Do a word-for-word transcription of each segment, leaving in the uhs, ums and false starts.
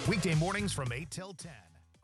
Weekday mornings from eight till ten.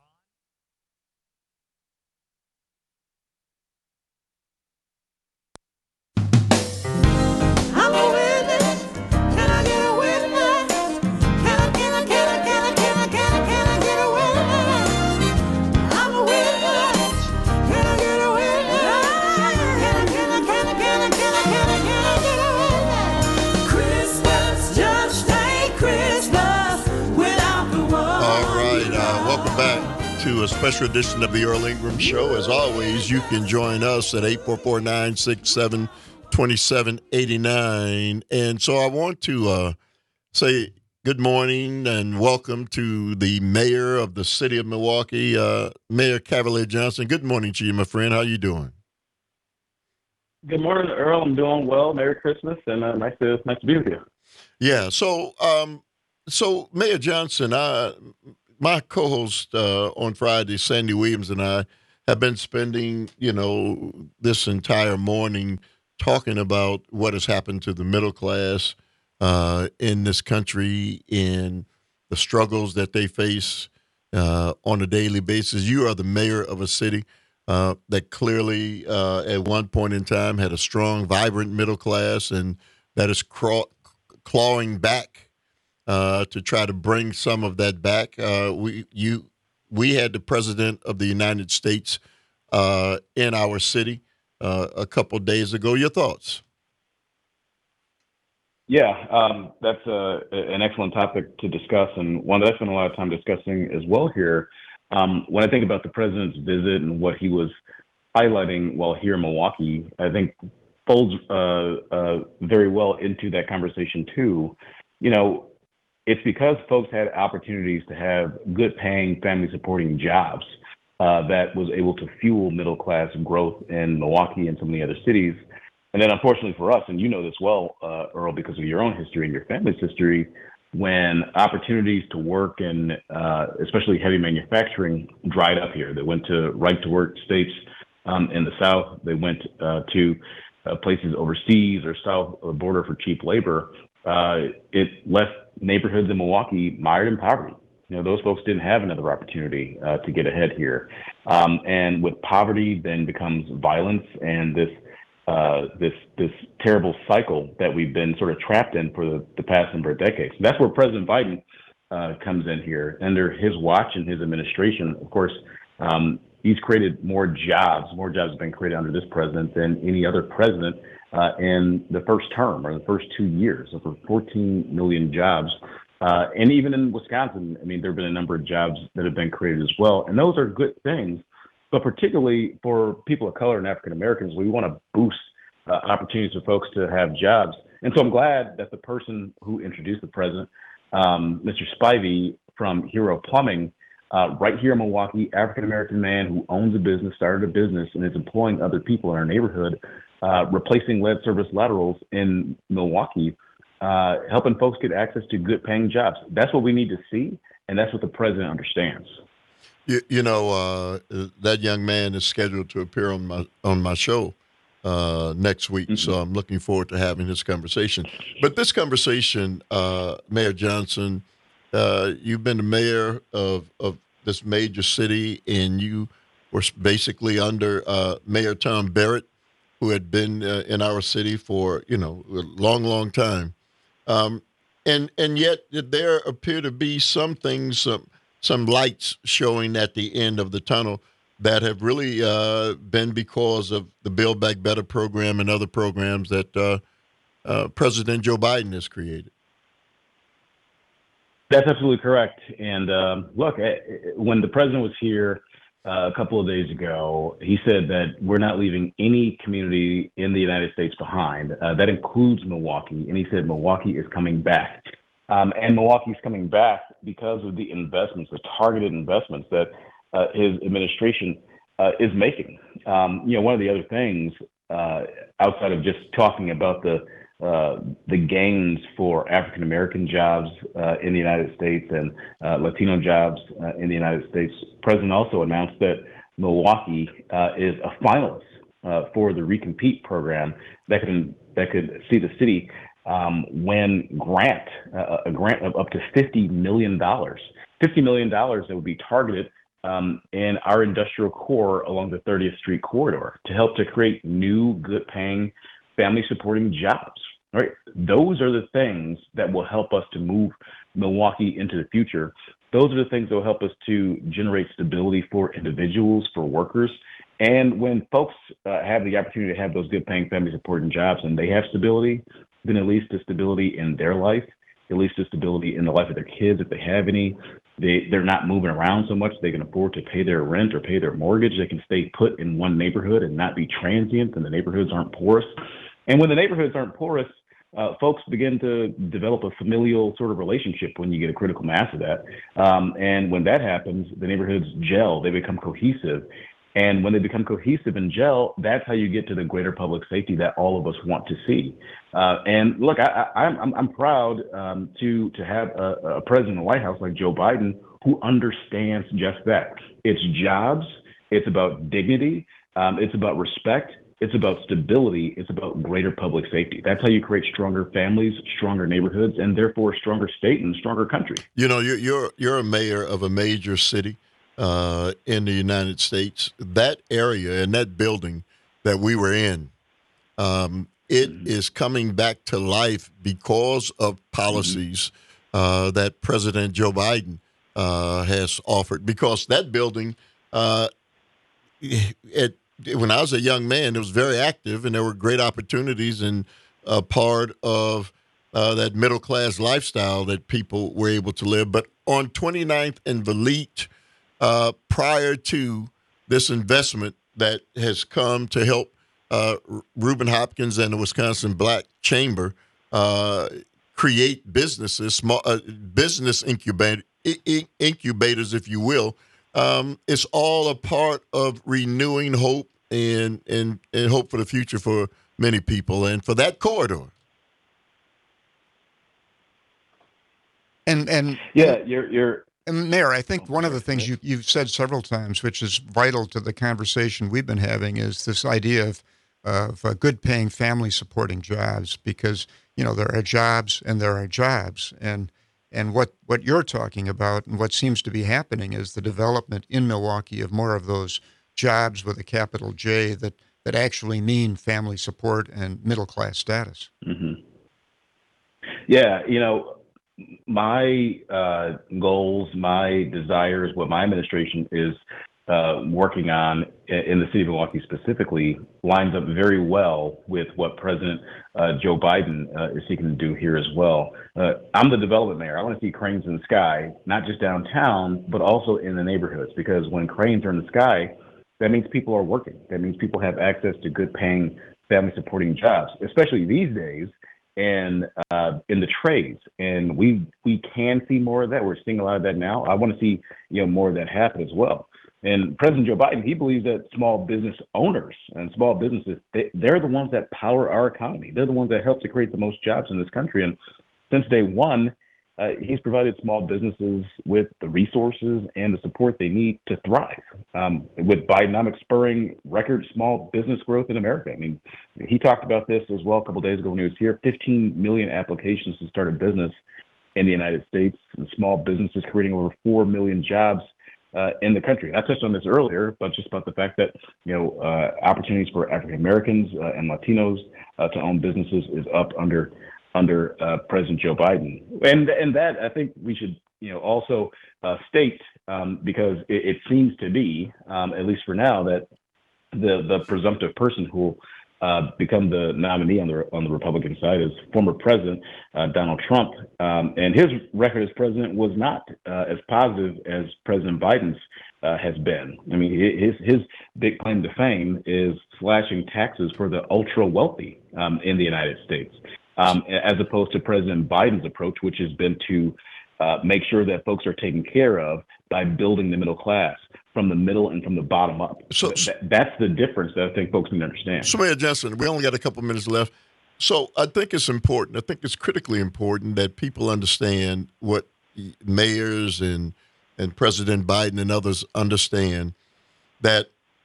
I'm a witness. Can I get a witness? Can I, can I, can I, can I, can I, can I, can I get a witness? I'm a witness. Can I get a witness? Can I, can I, can I, can I, can I, can I, can I get a witness? Christmas just ain't Christmas without the one. All right, uh, welcome back to a special edition of the Earl Ingram Show. As always, you can join us at eight four four, nine six seven, two seven eight nine. And so I want to uh, say good morning and welcome to the mayor of the city of Milwaukee, uh, Mayor Cavalier Johnson. Good morning to you, my friend. How you doing? Good morning, Earl. I'm doing well. Merry Christmas, and uh, nice to nice to be with you. Yeah. So, um, so Mayor Johnson, I, my co-host uh, on Friday, Sandy Williams, and I have been spending, you know, this entire morning talking about what has happened to the middle class uh, in this country and the struggles that they face uh, on a daily basis. You are the mayor of a city uh, that clearly, uh, at one point in time, had a strong, vibrant middle class, and that is craw- clawing back uh, to try to bring some of that back. Uh, we you we had the president of the United States uh, in our city uh, a couple days ago. Your thoughts? Yeah, um, that's uh, an excellent topic to discuss, and one that I spent a lot of time discussing as well here. Um, when I think about the president's visit and what he was highlighting while here in Milwaukee, I think folds uh, uh, very well into that conversation too. You know, it's because folks had opportunities to have good-paying, family-supporting jobs uh, that was able to fuel middle-class growth in Milwaukee and some of the other cities. And then, unfortunately for us, and you know this well, uh, Earl, because of your own history and your family's history, when opportunities to work in, uh, especially heavy manufacturing, dried up here. They went to right-to-work states um, in the South. They went uh, to uh, places overseas or south of the border for cheap labor. Uh, it left neighborhoods in Milwaukee mired in poverty. You know, those folks didn't have another opportunity uh, to get ahead here. Um, and with poverty then becomes violence and this Uh, this this terrible cycle that we've been sort of trapped in for the, the past number of decades. And that's where President Biden uh, comes in here. Under his watch and his administration, of course, um, he's created more jobs. More jobs have been created under this president than any other president uh, in the first term or the first two years, over fourteen million jobs. Uh, and even in Wisconsin, I mean, there have been a number of jobs that have been created as well. And those are good things. But particularly for people of color and African Americans, we want to boost uh, opportunities for folks to have jobs. And so I'm glad that the person who introduced the president, um, Mister Spivey from Hero Plumbing, uh, right here in Milwaukee, African American man who owns a business, started a business, and is employing other people in our neighborhood, uh, replacing lead service laterals in Milwaukee, uh, helping folks get access to good paying jobs. That's what we need to see, and that's what the president understands. You, you know, uh, that young man is scheduled to appear on my on my show uh, next week, mm-hmm. so I'm looking forward to having this conversation. But this conversation, uh, Mayor Johnson, uh, you've been the mayor of, of this major city, and you were basically under uh, Mayor Tom Barrett, who had been uh, in our city for, you know, a long, long time. Um, and and yet there appear to be some things, some some lights showing at the end of the tunnel that have really uh, been because of the Build Back Better program and other programs that uh, uh, President Joe Biden has created. That's absolutely correct. And um, look, when the president was here uh, a couple of days ago, he said that we're not leaving any community in the United States behind. Uh, that includes Milwaukee. And he said Milwaukee is coming back. Um, and Milwaukee's coming back because of the investments, the targeted investments that uh, his administration uh, is making. Um, you know, one of the other things uh, outside of just talking about the uh, the gains for African American jobs uh, in the United States and uh, Latino jobs uh, in the United States, the president also announced that Milwaukee uh, is a finalist uh, for the Recompete program that could that could see the city um, when grant, uh, a grant of up to fifty million dollars, fifty million dollars that would be targeted um, in our industrial core along the thirtieth Street corridor to help to create new, good-paying, family-supporting jobs. Right? Those are the things that will help us to move Milwaukee into the future. Those are the things that will help us to generate stability for individuals, for workers. And when folks uh, have the opportunity to have those good paying family supporting jobs and they have stability, then at least the stability in their life, at least the stability in the life of their kids, if they have any. They, they're not moving around so much. They can afford to pay their rent or pay their mortgage. They can stay put in one neighborhood and not be transient, and the neighborhoods aren't porous. And when the neighborhoods aren't porous, uh, folks begin to develop a familial sort of relationship when you get a critical mass of that. Um, and when that happens, the neighborhoods gel, they become cohesive. And when they become cohesive and gel, that's how you get to the greater public safety that all of us want to see. Uh, and look, I, I, I'm, I'm proud um, to, to have a, a president in the White House like Joe Biden who understands just that. It's jobs, it's about dignity, um, it's about respect, it's about stability, it's about greater public safety. That's how you create stronger families, stronger neighborhoods, and therefore a stronger state and a stronger country. You know, you're you're, you're a mayor of a major city uh, in the United States. That area and that building that we were in, um, it mm-hmm. is coming back to life because of policies mm-hmm. uh, that President Joe Biden uh, has offered. Because that building, uh, it when I was a young man, it was very active, and there were great opportunities and a part of uh, that middle-class lifestyle that people were able to live. But on twenty-ninth and Valete, uh, prior to this investment that has come to help uh, Reuben Hopkins and the Wisconsin Black Chamber uh, create businesses, small uh, business incubator, incubators, if you will, Um, it's all a part of renewing hope and, and and hope for the future for many people and for that corridor. And and yeah, you're you're. And Mayor, I think one of the things you, you've said several times, which is vital to the conversation we've been having, is this idea of of uh, good paying family supporting jobs, because you know there are jobs and there are jobs and. And what, what you're talking about and what seems to be happening is the development in Milwaukee of more of those jobs with a capital J that, that actually mean family support and middle-class status. Mm-hmm. Yeah, you know, my uh, goals, my desires, what my administration is uh, working on in the city of Milwaukee specifically lines up very well with what President uh, Joe Biden uh, is seeking to do here as well. Uh, I'm the development mayor. I want to see cranes in the sky, not just downtown, but also in the neighborhoods, because when cranes are in the sky, that means people are working. That means people have access to good paying family supporting jobs, especially these days and uh, in the trades. And we we can see more of that. We're seeing a lot of that now. I want to see you know more of that happen as well. And President Joe Biden, he believes that small business owners and small businesses, they, they're the ones that power our economy. They're the ones that help to create the most jobs in this country. And since day one, uh, he's provided small businesses with the resources and the support they need to thrive. Um, with Bidenomics spurring record small business growth in America. I mean, he talked about this as well a couple of days ago when he was here. fifteen million applications to start a business in the United States, and small businesses creating over four million jobs Uh, in the country. I touched on this earlier, but just about the fact that, you know, uh, opportunities for African Americans uh, and Latinos uh, to own businesses is up under under uh, President Joe Biden. And and that I think we should, you know, also uh, state um, because it, it seems to be, um, at least for now, that the the presumptive person who will uh, become the nominee on the on the Republican side is former President uh, Donald Trump, um, and his record as president was not uh, as positive as President Biden's uh, has been. I mean, his his big claim to fame is slashing taxes for the ultra wealthy um, in the United States, um, as opposed to President Biden's approach, which has been to uh, make sure that folks are taken care of by building the middle class from the middle and from the bottom up. So Th- that's the difference that I think folks need to understand. So, Mayor Johnson, we only got a couple minutes left. So I think it's important. I think it's critically important that people understand what mayors and and President Biden and others understand, that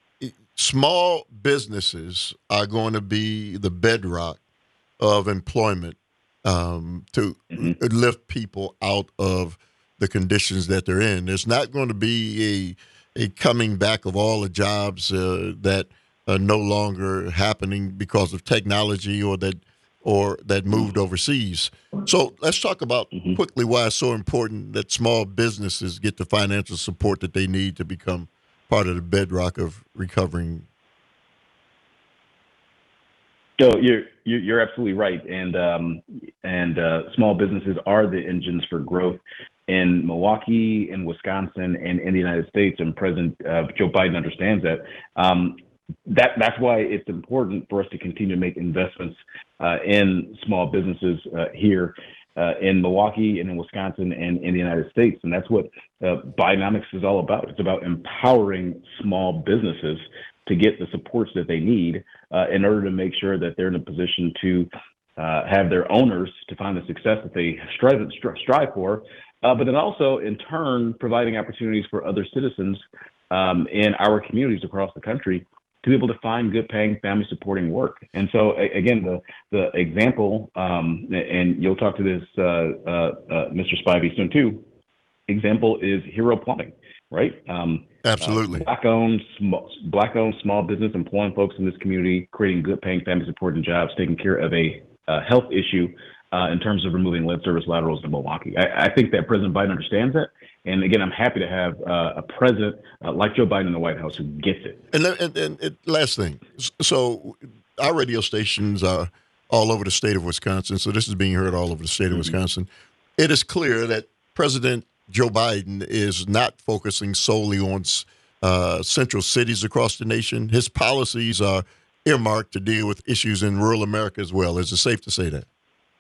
small businesses are going to be the bedrock of employment um, to Mm-hmm. lift people out of the conditions that they're in. There's not going to be a a coming back of all the jobs uh, that are no longer happening because of technology or that or that moved overseas. So let's talk about Mhm. quickly why it's so important that small businesses get the financial support that they need to become part of the bedrock of recovering. So you're you're you're absolutely right, and um, and uh, small businesses are the engines for growth in Milwaukee, in Wisconsin, and in the United States. And President uh, Joe Biden understands that. Um, that that's why it's important for us to continue to make investments uh, in small businesses uh, here uh, in Milwaukee and in Wisconsin and in the United States. And that's what uh, Bidenomics is all about. It's about empowering small businesses to get the supports that they need uh, in order to make sure that they're in a position to uh, have their owners to find the success that they strive stri- strive for, uh, but then also in turn providing opportunities for other citizens um, in our communities across the country to be able to find good paying family supporting work. And so a- again, the the example, um, and you'll talk to this uh, uh, uh, Mister Spivey soon too. Example is Hero Plumbing, right? Um, Absolutely. Uh, black-owned, small, black-owned small business employing folks in this community, creating good-paying family supporting jobs, taking care of a uh, health issue uh, in terms of removing lead service laterals in Milwaukee. I, I think that President Biden understands that, and again, I'm happy to have uh, a president uh, like Joe Biden in the White House who gets it. And, le- and, and, and last thing, so our radio stations are all over the state of Wisconsin, so this is being heard all over the state of Mhm. Wisconsin. It is clear that President Joe Biden is not focusing solely on uh, central cities across the nation. His policies are earmarked to deal with issues in rural America as well. Is it safe to say that?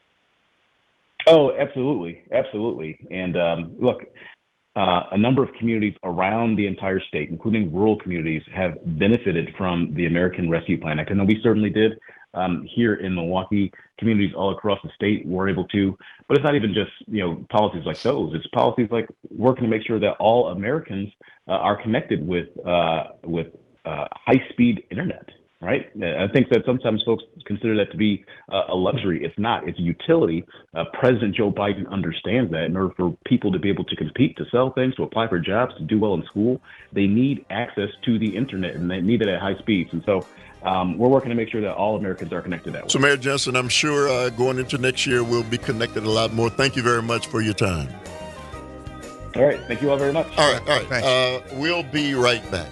Oh, absolutely, absolutely. And um, look, uh, a number of communities around the entire state, including rural communities, have benefited from the American Rescue Plan Act. I know we certainly did. Um, here in Milwaukee, communities all across the state were able to, but it's not even just, you know, policies like those. It's policies like working to make sure that all Americans uh, are connected with uh, with uh, high-speed internet, right? I think that sometimes folks consider that to be uh, a luxury. It's not. It's a utility. Uh, President Joe Biden understands that in order for people to be able to compete, to sell things, to apply for jobs, to do well in school, they need access to the internet, and they need it at high speeds. And so Um, we're working to make sure that all Americans are connected that way. So, Mayor Johnson, I'm sure uh, going into next year, we'll be connected a lot more. Thank you very much for your time. All right. Thank you all very much. All right. All right. Thanks. Uh, we'll be right back.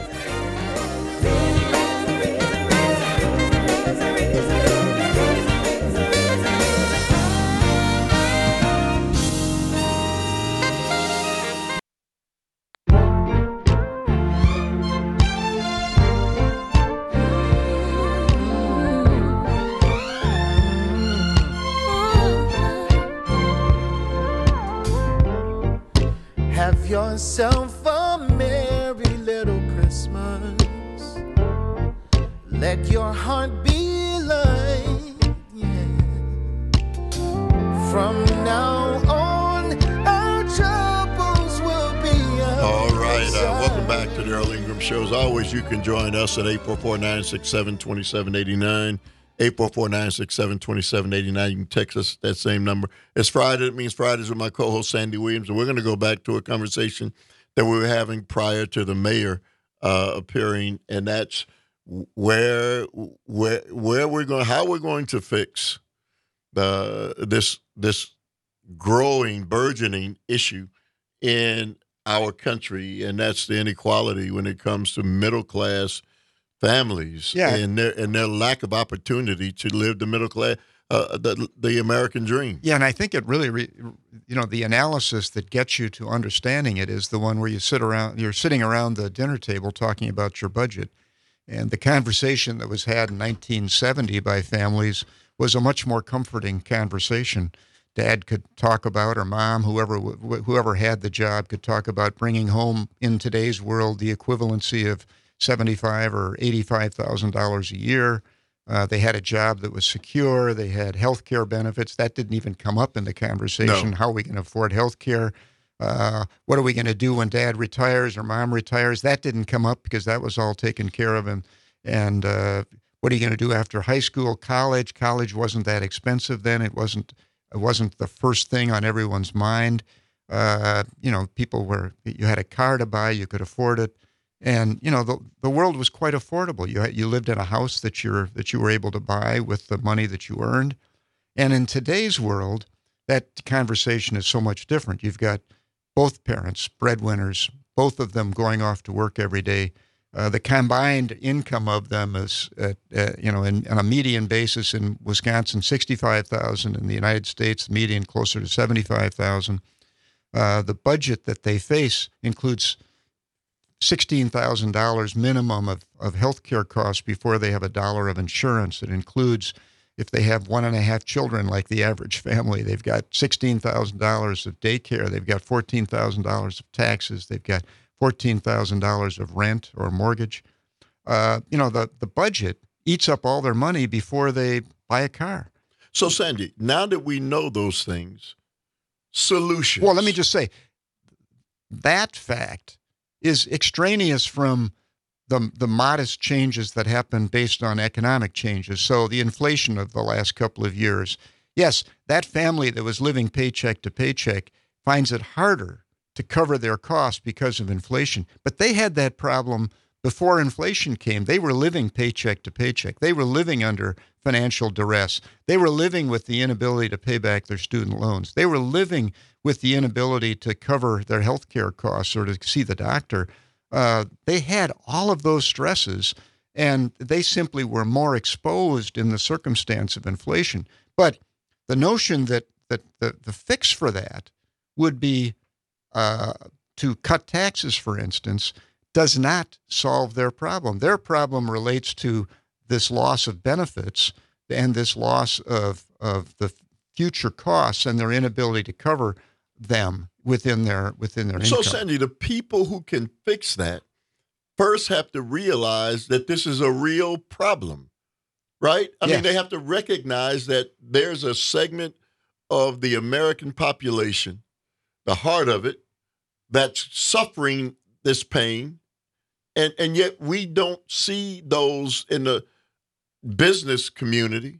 Have yourself a merry little Christmas. Let your heart be light, yeah. From now on, our troubles will be out. All right. Uh, welcome back to the Earl Ingram Show. As always, you can join us at eight four four, nine six seven, two seven eight nine. eight four four, nine six seven, two seven eight nine. You can text us that same number. It's Friday. It means Fridays with my co-host, Sandy Williams. And we're going to go back to a conversation that we were having prior to the mayor uh, appearing, and that's where where where we're going, how we're going to fix the this this growing, burgeoning issue in our country, and that's the inequality when it comes to middle class families Yeah. and their and their lack of opportunity to live the middle class, uh, the the American dream. Yeah, and I think it really, re, you know, the analysis that gets you to understanding it is the one where you sit around, you're sitting around the dinner table talking about your budget, and the conversation that was had in nineteen seventy by families was a much more comforting conversation. Dad could talk about, or mom, whoever wh- whoever had the job, could talk about bringing home in today's world the equivalency of seventy-five or eighty-five thousand dollars a year. Uh, they had a job that was secure. They had health care benefits. That didn't even come up in the conversation. No. How are we going to afford health care? Uh, what are we going to do when dad retires or mom retires? That didn't come up because that was all taken care of. And, and uh, What are you going to do after high school, college? College wasn't that expensive then. It wasn't. It wasn't the first thing on everyone's mind. Uh, you know, people were. You had a car to buy. You could afford it, and you know the the world was quite affordable. You had, you lived in a house that you're that you were able to buy with the money that you earned. And in today's world, that conversation is so much different. You've got both parents, breadwinners, both of them going off to work every day. Uh, the combined income of them is, uh, uh, you know, in, on a median basis in Wisconsin, sixty-five thousand dollars. In the United States, the median closer to seventy-five thousand dollars. Uh, the budget that they face includes sixteen thousand dollars minimum of, of health care costs before they have a dollar of insurance. It includes, if they have one and a half children, like the average family, they've got sixteen thousand dollars of daycare. They've got fourteen thousand dollars of taxes. They've got fourteen thousand dollars of rent or mortgage. Uh, you know, the, the budget eats up all their money before they buy a car. So, Sandy, now that we know those things, solutions. Well, let me just say, that fact is extraneous from the the modest changes that happen based on economic changes. So the inflation of the last couple of years, yes, that family that was living paycheck to paycheck finds it harder to cover their costs because of inflation. But they had that problem before inflation came. They were living paycheck to paycheck. They were living under financial duress. They were living with the inability to pay back their student loans. They were living with the inability to cover their health care costs or to see the doctor. Uh, they had all of those stresses, and they simply were more exposed in the circumstance of inflation. But the notion that, that the, the fix for that would be uh, to cut taxes, for instance, does not solve their problem. Their problem relates to this loss of benefits and this loss of, of the future costs and their inability to cover them within their within their So, income. Sandy, the people who can fix that first have to realize that this is a real problem, right? I Yes. mean, they have to recognize that there's a segment of the American population, the heart of it, that's suffering this pain, and and yet we don't see those in the business community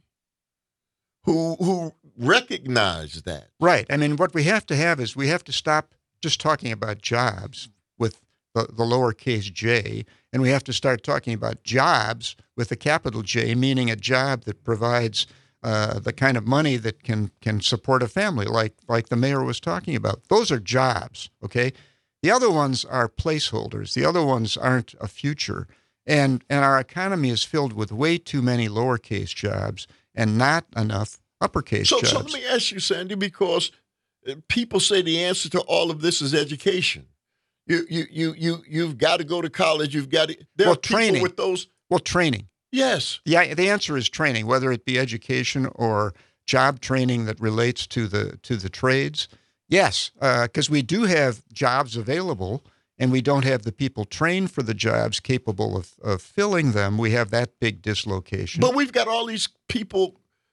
who who recognize that. Right. I mean, what we have to have is we have to stop just talking about jobs with the, the lowercase j, and we have to start talking about jobs with a capital J, meaning a job that provides uh, the kind of money that can can support a family, like like the mayor was talking about. Those are jobs, okay? The other ones are placeholders. The other ones aren't a future. And and our economy is filled with way too many lowercase jobs and not enough uppercase So, jobs. so let me ask you, Sandy, because people say the answer to all of this is education. You you you you you've got to go to college. You've got to. There Well, are people training. with those. Well, training. Yes. Yeah, the answer is training, whether it be education or job training that relates to the to the trades. Yes, because we do have jobs available, and we don't have the people trained for the jobs capable of, of filling them. We have that big dislocation. But we've got all these people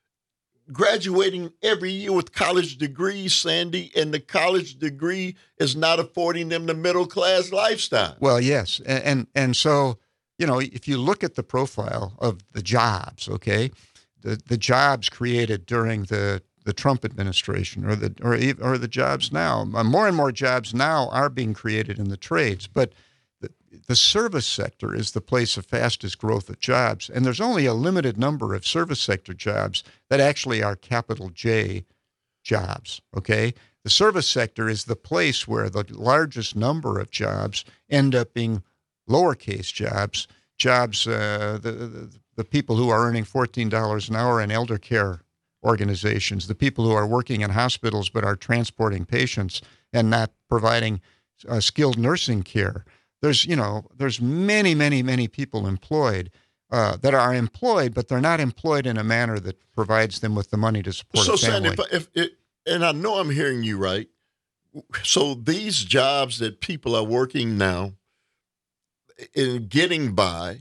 graduating every year with college degrees, Sandy, and the college degree is not affording them the middle class lifestyle. Well, yes, and, and and so you know, if you look at the profile of the jobs, okay, the the jobs created during the the Trump administration, or the or ev- or the jobs now, uh, more and more jobs now are being created in the trades, but the, the service sector is the place of fastest growth of jobs, and there's only a limited number of service sector jobs that actually are capital J jobs. Okay, the service sector is the place where the largest number of jobs end up being lowercase jobs, jobs, uh, the, the the people who are earning fourteen dollars an hour in elder care organizations, the people who are working in hospitals but are transporting patients and not providing uh, skilled nursing care. There's, you know, there's many, many, many people employed uh, that are employed, but they're not employed in a manner that provides them with the money to support So, a family. Sandy, if, if it, and I know I'm hearing you right. So these jobs that people are working now in getting by,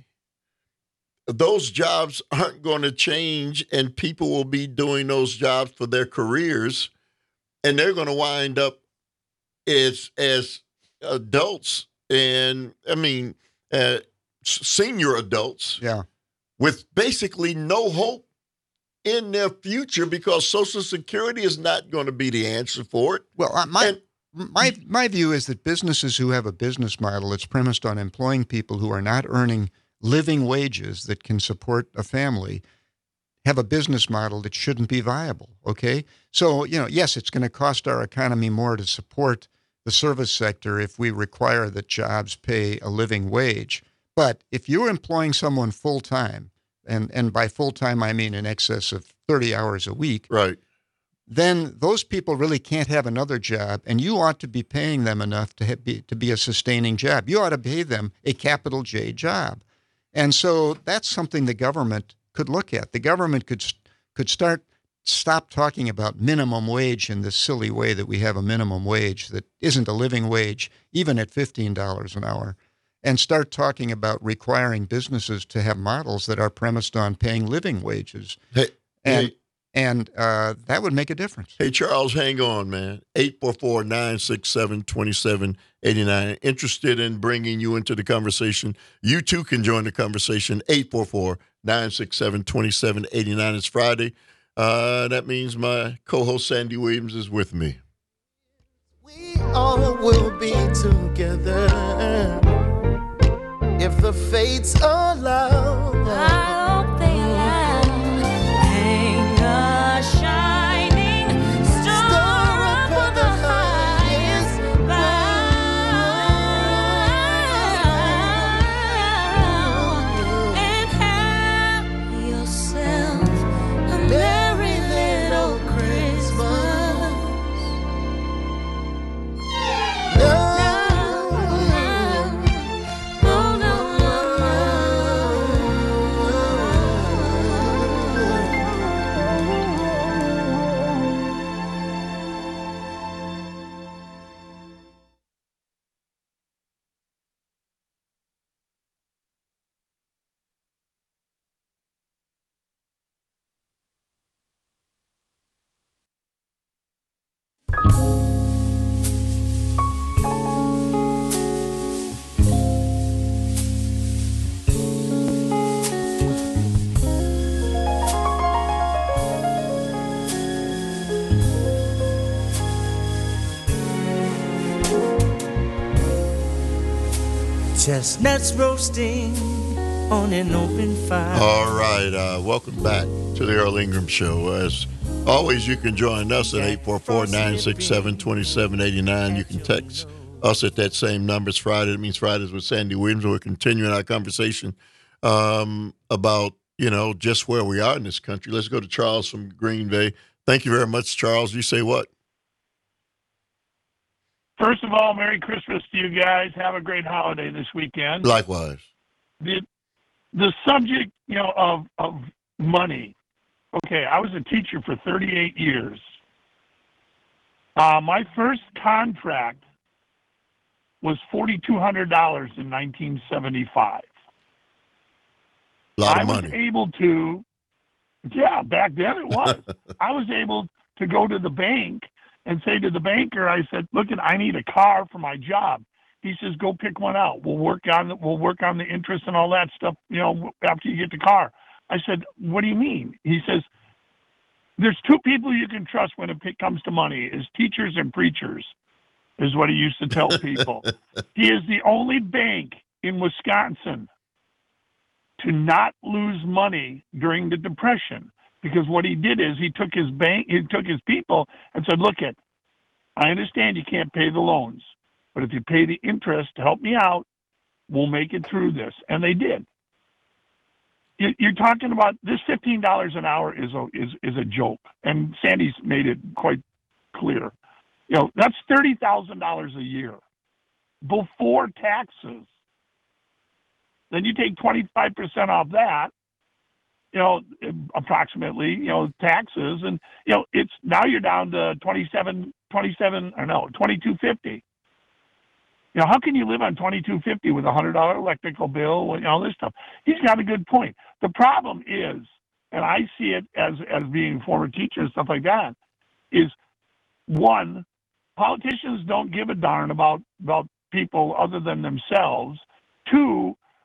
those jobs aren't going to change, and people will be doing those jobs for their careers, and they're going to wind up as as adults, and I mean, uh, senior adults, Yeah. with basically no hope in their future because Social Security is not going to be the answer for it. Well, uh, my And my my view is that businesses who have a business model that's premised on employing people who are not earning living wages that can support a family have a business model that shouldn't be viable. Okay, so you know, yes, it's going to cost our economy more to support the service sector if we require that jobs pay a living wage. But if you're employing someone full time, and and by full time I mean in excess of thirty hours a week, right, then those people really can't have another job, and you ought to be paying them enough to have, be to be a sustaining job. You ought to pay them a capital J job, and so that's something the government could look at. The government could could start stop talking about minimum wage in this silly way that we have a minimum wage that isn't a living wage, even at fifteen dollars an hour, and start talking about requiring businesses to have models that are premised on paying living wages. Hey, and hey, and uh, that would make a difference. hey, Charles, hang on, man. eight four four, nine six seven, two seven eight nine. Interested in bringing you into the conversation. You too can join the conversation. eight four four, nine six seven, two seven eight nine. It's Friday. Uh, that means my co-host Sandy Williams is with me. We all will be together if the fates allow. I hope they allow. Hang a shining star upon the highest bough, and have yourself a merry little Christmas. No, no, Chestnuts roasting on an open fire. All right. Uh, welcome back to the Earl Ingram Show. As always, you can join us at eight four four, nine six seven, two seven eight nine. You can text us at that same number. It's Friday. It means Fridays with Sandy Williams. We're continuing our conversation um, about, you know, just where we are in this country. Let's go to Charles from Green Bay. Thank you very much, Charles. You say what? First of all, Merry Christmas to you guys. Have a great holiday this weekend. Likewise. The, the subject, you know, of, of money. Okay, I was a teacher for thirty-eight years. Uh, my first contract was four thousand two hundred dollars in nineteen seventy-five. A lot I of was money. able to, yeah, back then it was. I was able to go to the bank and say to the banker, I said, look, I need a car for my job. He says, go pick one out. We'll work on the, we'll work on the interest and all that stuff, you know, after you get the car. I said, what do you mean? He says, there's two people you can trust when it comes to money, is teachers and preachers, is what he used to tell people. He is the only bank in Wisconsin to not lose money during the Depression. Because what he did is he took his bank, he took his people and said, look it, I understand you can't pay the loans, but if you pay the interest to help me out, we'll make it through this. And they did. You- You're talking about this fifteen dollars an hour is a, is, is a joke. And Sandy's made it quite clear. You know, that's thirty thousand dollars a year before taxes. Then you take twenty-five percent off that, you know, approximately, you know, taxes, and, you know, it's, now you're down to twenty-seven, twenty-seven, or no, twenty-two fifty. You know, how can you live on twenty-two fifty with a hundred dollar electrical bill and all this stuff? He's got a good point. The problem is, and I see it as, as being a former teacher and stuff like that, is one, politicians don't give a darn about, about people other than themselves. Two,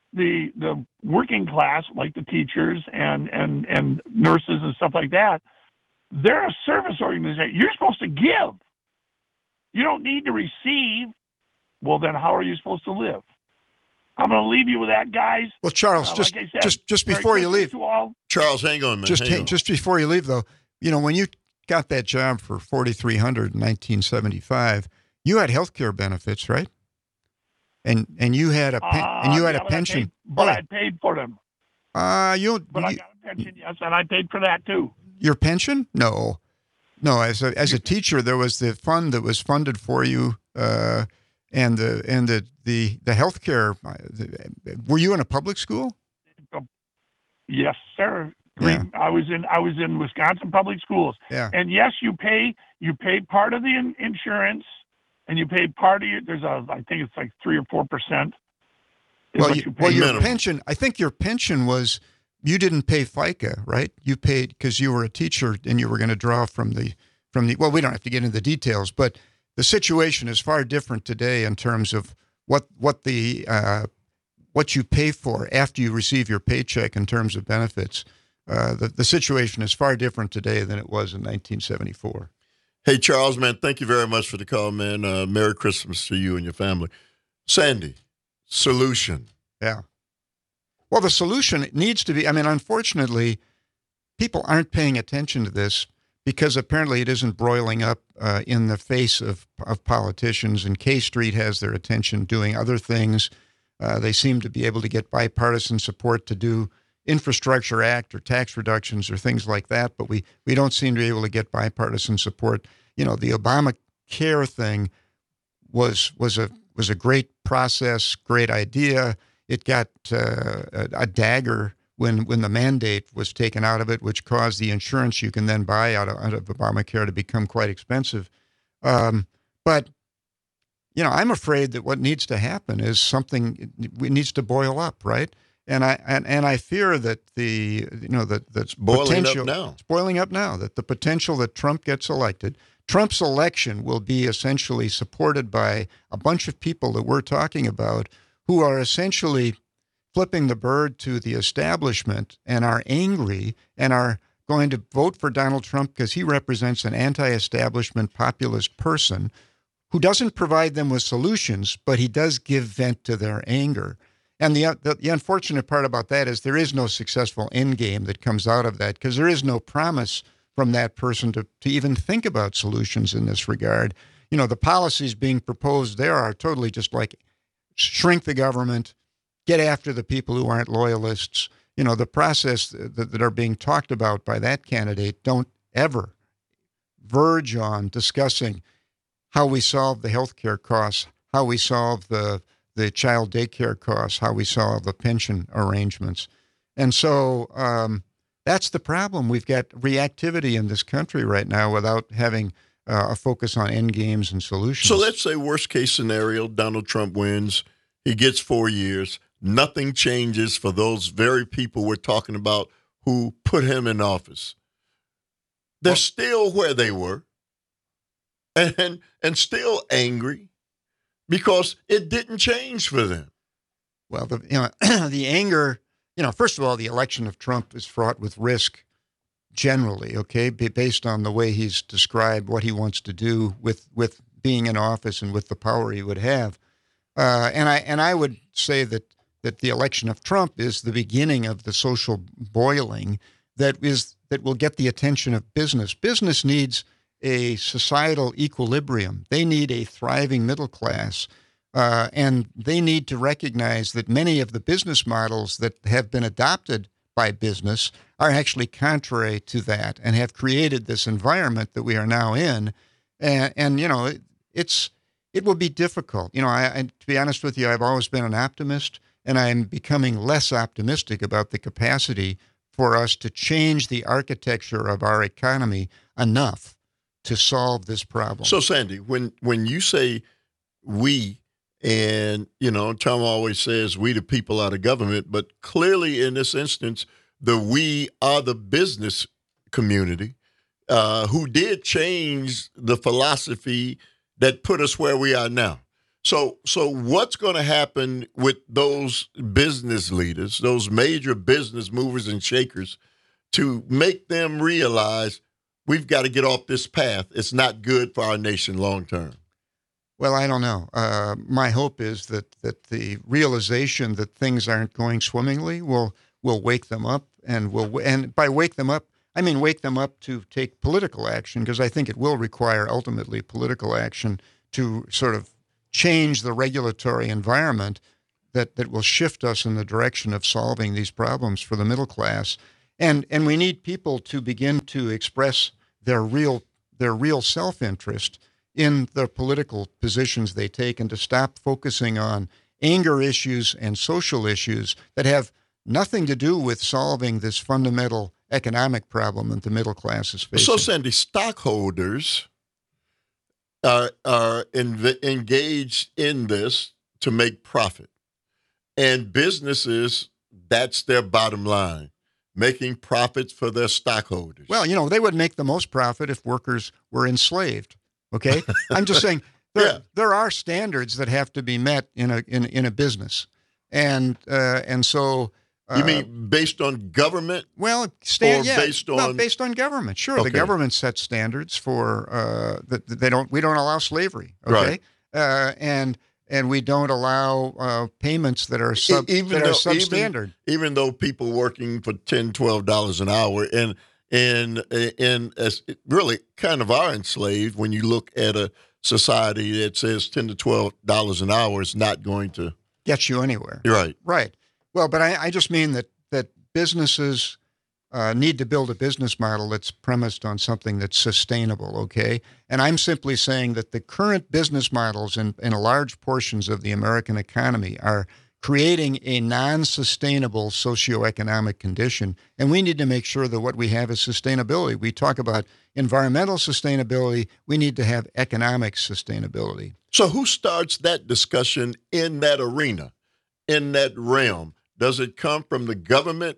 the the working class, like the teachers and and and nurses and stuff like that, they're a service organization. You're supposed to give. You don't need to receive. Well, then how are you supposed to live? I'm going to leave you with that, guys. Well, Charles, Uh, just like I said, just just Merry before you Christmas leave, to all. Charles, hang on, man. just hang hang- on. just before you leave, though, you know, when you got that job for forty-three hundred in nineteen seventy-five, you had health care benefits, right? And and you had a pen, and you Uh, had yeah, a but I pension. paid- but Oh, I paid for them. uh, you, But I you got a pension, yes, and I paid for that too. your pension? No, no. As a as a teacher, there was the fund that was funded for you, uh, and the and the the the health care. Were you in a public school? Yes, sir. Yeah. I was in I was in Wisconsin public schools, Yeah. and yes, you pay you pay part of the in, insurance, and you pay part of your. There's a I think it's like three or four percent. Well, you, well, your Minimum. pension. I think your pension was you didn't pay FICA, right? You paid because you were a teacher and you were going to draw from the from the. Well, we don't have to get into the details, but the situation is far different today in terms of what what the uh, what you pay for after you receive your paycheck in terms of benefits. Uh, the the situation is far different today than it was in nineteen seventy-four. Hey, Charles, man, thank you very much for the call, man. Uh, Merry Christmas to you and your family. Sandy, solution. Yeah. Well, the solution needs to be, I mean, unfortunately, people aren't paying attention to this because apparently it isn't broiling up uh, in the face of, of politicians. And K Street has their attention doing other things. Uh, they seem to be able to get bipartisan support to do Infrastructure Act or tax reductions or things like that, but we, we don't seem to be able to get bipartisan support. You know, the Obamacare thing was was a was a great process, great idea. It got uh, a, a dagger when when the mandate was taken out of it, which caused the insurance you can then buy out of, out of Obamacare to become quite expensive. Um, but you know, I'm afraid that what needs to happen is something it needs to boil up, right? And I and, and I fear that the you know that that's Boiling up potential, now. It's boiling up now. That the potential that Trump gets elected, Trump's election will be essentially supported by a bunch of people that we're talking about who are essentially flipping the bird to the establishment and are angry and are going to vote for Donald Trump because he represents an anti-establishment populist person who doesn't provide them with solutions, but he does give vent to their anger. And the, the the unfortunate part about that is there is no successful end game that comes out of that because there is no promise from that person to, to even think about solutions in this regard. You know, the policies being proposed there are totally just like shrink the government, get after the people who aren't loyalists. You know, the process that, that are being talked about by that candidate don't ever verge on discussing how we solve the healthcare costs, how we solve the the child daycare costs, how we solve the pension arrangements. And so um, that's the problem. We've got reactivity in this country right now without having uh, a focus on end games and solutions. So let's say worst case scenario, Donald Trump wins. He gets four years. Nothing changes for those very people we're talking about who put him in office. They're Well- still where they were and and still angry because it didn't change for them. Well, the you know the anger, you know, first of all, the election of Trump is fraught with risk generally, okay, b- based on the way he's described what he wants to do with with being in office and with the power he would have. Uh, and I and I would say that that the election of Trump is the beginning of the social boiling that is that will get the attention of business. Business needs a societal equilibrium. They need a thriving middle class. Uh, and they need to recognize that many of the business models that have been adopted by business are actually contrary to that and have created this environment that we are now in. And, and you know, it, it's it will be difficult. You know, I, I, to be honest with you, I've always been an optimist, and I'm becoming less optimistic about the capacity for us to change the architecture of our economy enough to solve this problem. So, Sandy, when when you say we, and, you know, Tom always says we the people are the government, but clearly in this instance, the we are the business community uh, who did change the philosophy that put us where we are now. So, so what's going to happen with those business leaders, those major business movers and shakers, to make them realize we've got to get off this path? It's not good for our nation long term. Well, I don't know. Uh, my hope is that that the realization that things aren't going swimmingly will will wake them up, and will and by wake them up, I mean wake them up to take political action, because I think it will require ultimately political action to sort of change the regulatory environment that, that will shift us in the direction of solving these problems for the middle class. And and we need people to begin to express their real their real self-interest in the political positions they take, and to stop focusing on anger issues and social issues that have nothing to do with solving this fundamental economic problem that the middle class is facing. So, Sandy, stockholders are are inv- engaged in this to make profit, and businesses, that's their bottom line, making profits for their stockholders. Well, you know, they would make the most profit if workers were enslaved. Okay, I'm just saying there Yeah. there are standards that have to be met in a in in a business, and uh, and so. Uh, you mean based on government? Well, stand, or yeah, based well, on- based on government. Sure, Okay. the government sets standards for uh, that that they don't. We don't allow slavery. Okay, Right. uh, and and we don't allow uh, payments that are sub E- even that though- are substandard. Even though people working for ten, twelve dollars an hour, and and and as really kind of are enslaved when you look at a society that says ten to twelve dollars an hour is not going to. Get you anywhere. You're right. Right. Well, but I, I just mean that that businesses uh, need to build a business model that's premised on something that's sustainable, okay? And I'm simply saying that the current business models in, in large portions of the American economy are creating a non-sustainable socioeconomic condition, and we need to make sure that what we have is sustainability. We talk about environmental sustainability. We need to have economic sustainability. So who starts that discussion in that arena, in that realm? Does it come from the government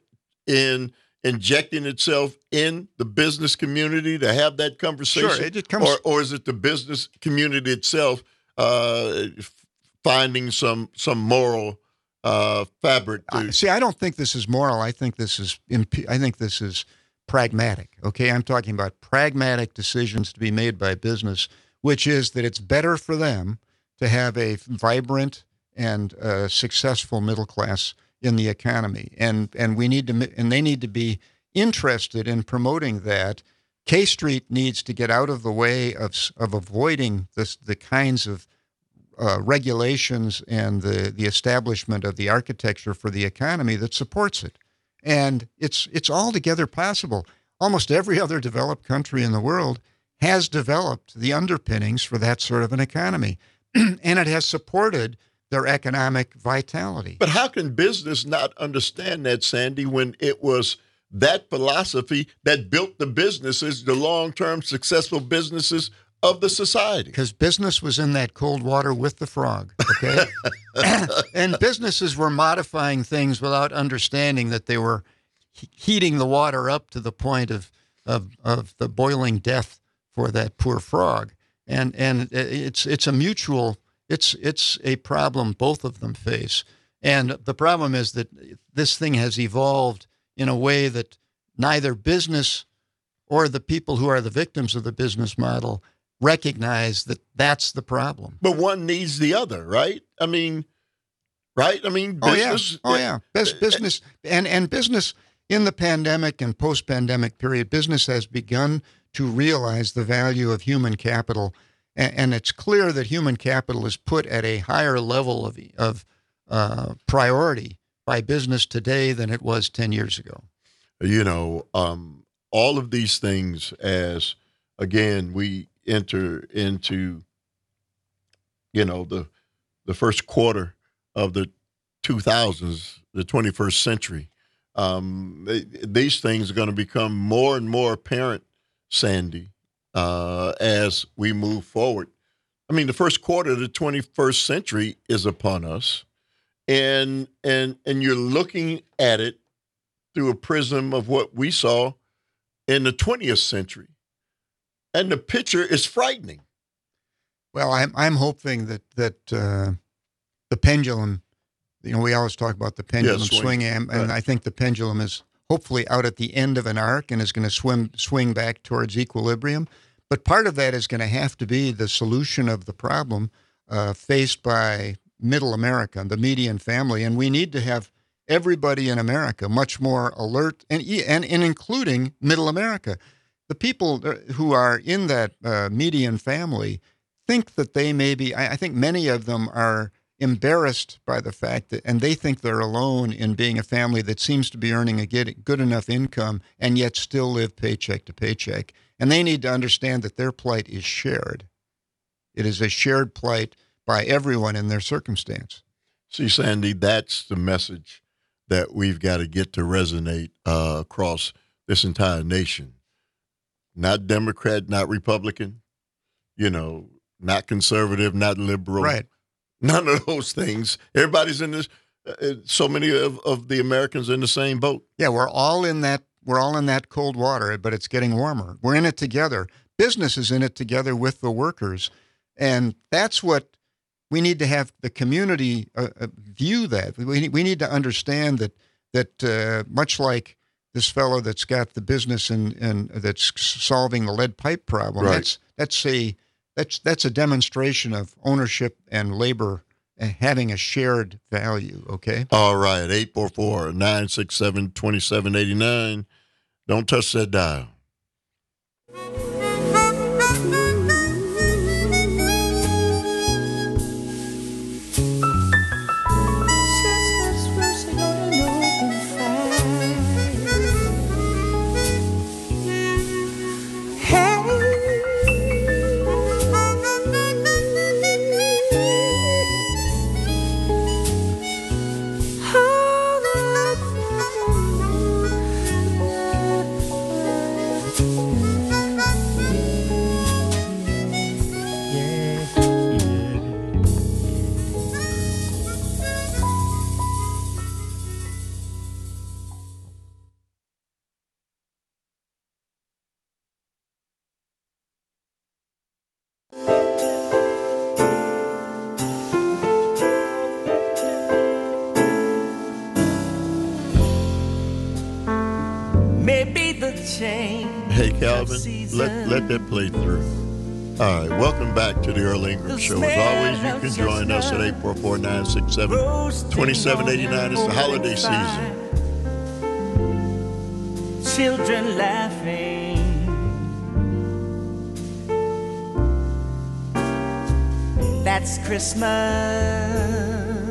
in injecting itself in the business community to have that conversation? Sure, it- it comes- or, or is it the business community itself uh, f- finding some some moral uh, fabric? To, Uh, see, I don't think this is moral. I think this is imp- I think this is pragmatic. Okay, I'm talking about pragmatic decisions to be made by business, which is that it's better for them to have a vibrant and uh, successful middle class in the economy, and and we need to ma- and they need to be interested in promoting that. K Street needs to get out of the way of s- of avoiding this the kinds of uh, regulations and the the establishment of the architecture for the economy that supports it. And it's it's altogether possible. Almost every other developed country in the world has developed the underpinnings for that sort of an economy, and it has supported their economic vitality. but how can business not understand that, Sandy, when it was that philosophy that built the businesses, the long-term successful businesses of the society? Because business was in that cold water with the frog, okay? And businesses were modifying things without understanding that they were he- heating the water up to the point of, of, of the boiling death for that poor frog. And, and it's, it's a mutual, it's, it's a problem both of them face. And the problem is that this thing has evolved in a way that neither business or the people who are the victims of the business model recognize that that's the problem. But one needs the other, right? I mean, right? I mean, Oh business. yeah, oh yeah. Bus- business and and business in the pandemic and post-pandemic period, business has begun to realize the value of human capital, and, and it's clear that human capital is put at a higher level of of uh, priority by business today than it was ten years ago. You know, um, all of these things as, again, we enter into, you know, the the first quarter of the two thousands, the twenty-first century. Um, they, these things are going to become more and more apparent, Sandy, uh, as we move forward. I mean, the first quarter of the twenty-first century is upon us, and and and you're looking at it through a prism of what we saw in the twentieth century. And the picture is frightening. Well, I'm I'm hoping that that uh, the pendulum, you know, we always talk about the pendulum swing. swinging, and, and Right. I think the pendulum is hopefully out at the end of an arc and is going to swim swing back towards equilibrium. But part of that is going to have to be the solution of the problem uh, faced by middle America, the median family, and we need to have everybody in America much more alert, and e- and, and including middle America. The people who are in that uh, median family think that they may be, I, I think many of them are embarrassed by the fact that, and they think they're alone in being a family that seems to be earning a good, good enough income and yet still live paycheck to paycheck. And they need to understand that their plight is shared. It is a shared plight by everyone in their circumstance. See, Sandy, that's the message that we've got to get to resonate uh, across this entire nation. Not Democrat, not Republican, you know, not conservative, not liberal. Right. None of those things. Everybody's in this. Uh, so many of, of the Americans in the same boat. Yeah, we're all in that. We're all in that cold water, but it's getting warmer. We're in it together. Business is in it together with the workers, and that's what we need to have the community uh, uh, view. That we we need to understand that that uh, much like this fellow that's got the business and and that's solving the lead pipe problem. Right. That's that's a that's that's a demonstration of ownership and labor uh, having a shared value. Okay. All right, eight four four, nine six seven, two seven eight nine. Don't touch that dial. Maybe the change. Hey, Calvin, let, let that play through. All right, welcome back to the Earl Ingram Show. As always, you can join us at eight four four, nine six seven, two seven eight nine. It's the holiday season. Children laughing. That's Christmas.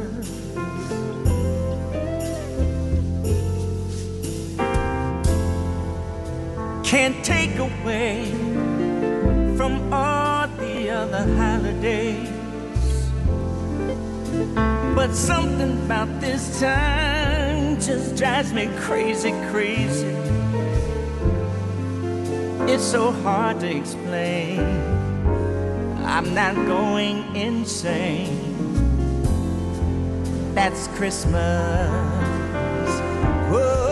Can't take away from all the other holidays, but something about this time just drives me crazy, crazy. It's so hard to explain. I'm not going insane. That's Christmas. Whoa.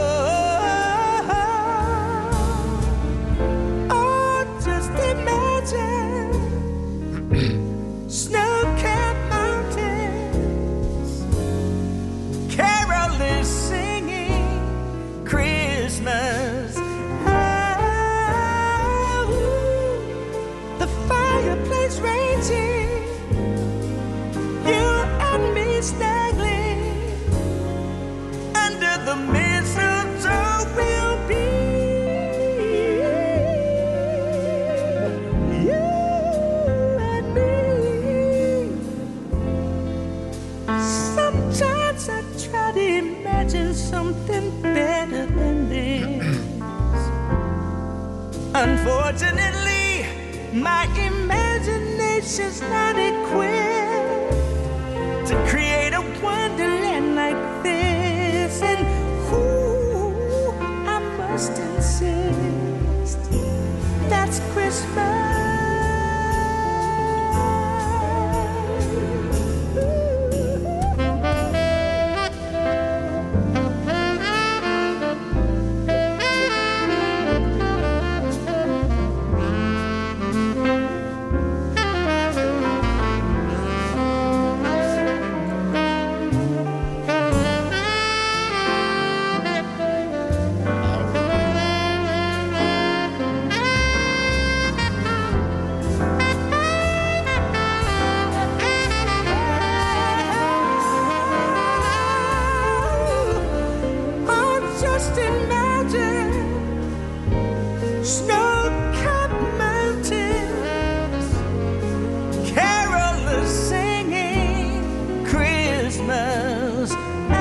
Snow-capped mountains, carolers singing Christmas. Oh, the fireplace raging, you and me snuggling under the mistletoe will be. Sometimes I try to imagine something better than this. Unfortunately, my imagination's not equipped to create a wonderland like this. And ooh, I must insist, that's Christmas. memories.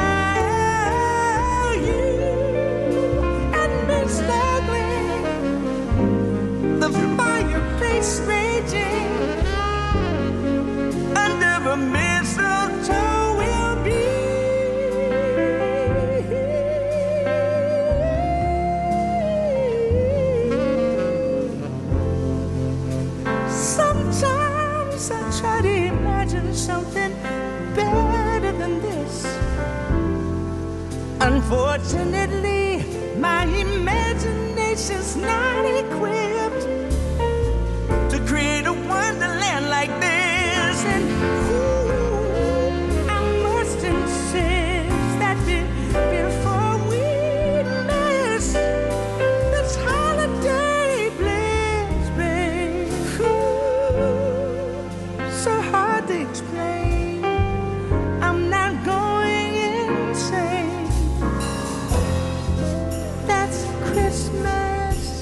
Oh, you and Mister Glenn, the fireplace raging under a mistletoe will be. Sometimes I try to imagine something better than this. Unfortunately, my imagination's not equipped to create a wonderland like this. And ooh, I must insist that be- before we miss this holiday bliss, babe, ooh, so hard to explain. I'm not going insane. That's Christmas.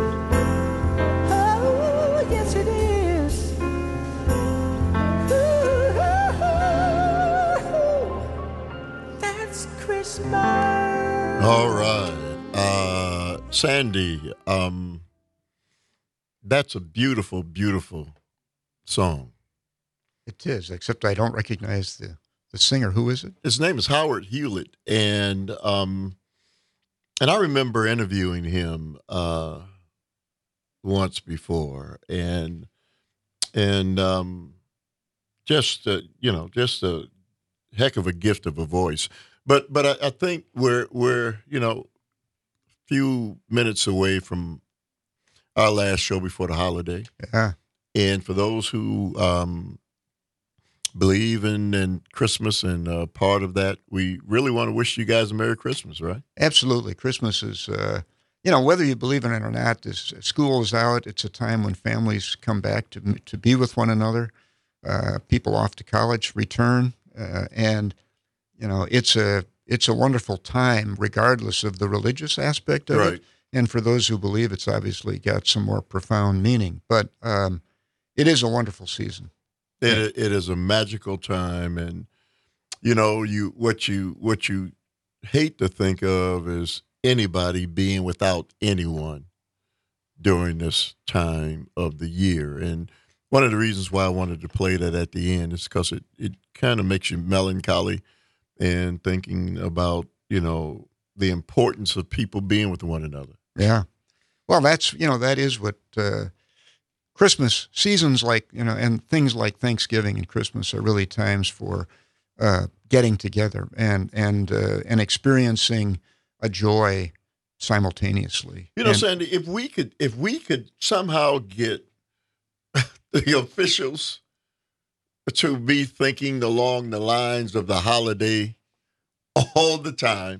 Oh, yes it is. Ooh, that's Christmas. All right. Uh, Sandy, um, that's a beautiful, beautiful song. It is, except I don't recognize the, the singer. Who is it? His name is Howard Hewlett, and um, and I remember interviewing him uh, once before, and and um, just uh, you know, just a heck of a gift of a voice. But but I, I think we're we're you know, a few minutes away from our last show before the holiday, Yeah. and for those who um, believe in, in Christmas and uh, part of that, we really want to wish you guys a Merry Christmas, right? Absolutely. Christmas is, uh, you know, whether you believe in it or not, this, school is out. It's a time when families come back to to be with one another. Uh, people off to college return, uh, and you know, it's a it's a wonderful time, regardless of the religious aspect of Right. it. And for those who believe, it's obviously got some more profound meaning. But um, it is a wonderful season. It it is a magical time, and you know you what you what you hate to think of is anybody being without anyone during this time of the year. And one of the reasons why I wanted to play that at the end is because it it kind of makes you melancholy and thinking about you know the importance of people being with one another. Yeah. Well, that's, you know, that is what uh, Christmas seasons like, you know, and things like Thanksgiving and Christmas are really times for uh, getting together and and uh, and experiencing a joy simultaneously. You know, And- Sandy, if we could if we could somehow get the officials to be thinking along the lines of the holiday all the time,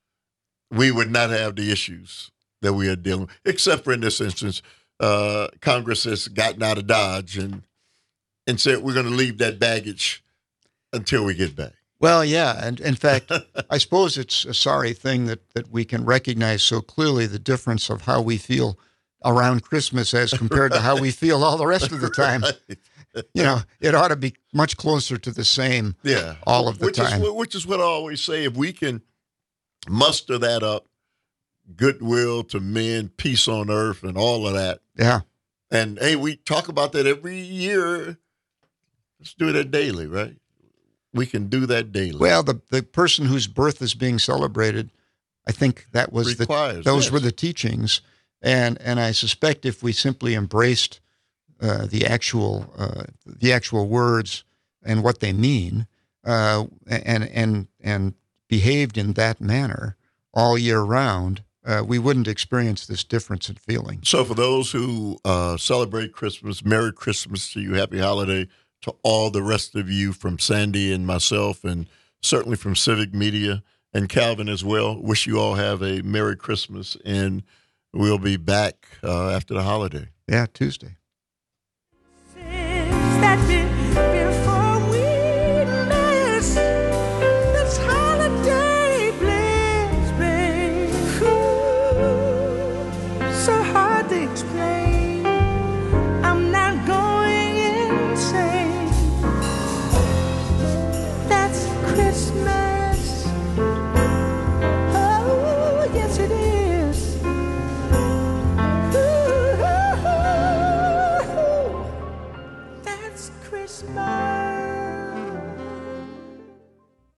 we would not have the issues that we are dealing with, except for in this instance, uh, Congress has gotten out of Dodge and and said we're going to leave that baggage until we get back. Well, yeah, and in fact, I suppose it's a sorry thing that, that we can recognize so clearly the difference of how we feel around Christmas as compared to how we feel all the rest of the time. Right. You know, it ought to be much closer to the same Yeah, all of the which time. Is, which is what I always say. If we can muster that up, goodwill to men, peace on earth, and all of that. Yeah. And hey, we talk about that every year. Let's do that daily, right? We can do that daily. Well, the, the person whose birth is being celebrated, I think that was Requires, the those yes. were the teachings, and and I suspect if we simply embraced uh, the actual uh, the actual words and what they mean, uh, and and and behaved in that manner all year round, uh, we wouldn't experience this difference in feeling. So for those who uh, celebrate Christmas, Merry Christmas to you, Happy Holiday to all the rest of you, from Sandy and myself, and certainly from Civic Media and Calvin as well. Wish you all have a Merry Christmas, and we'll be back uh, after the holiday. Yeah, Tuesday. That